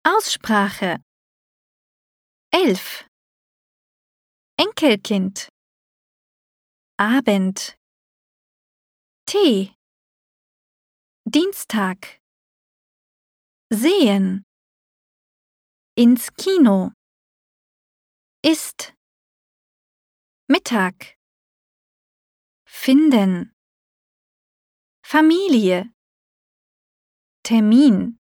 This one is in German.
Aussprache 11. Enkelkind. Abend. Tee. Dienstag. Sehen. Ins Kino. Ist. Mittag. Finden. Familie. Termin.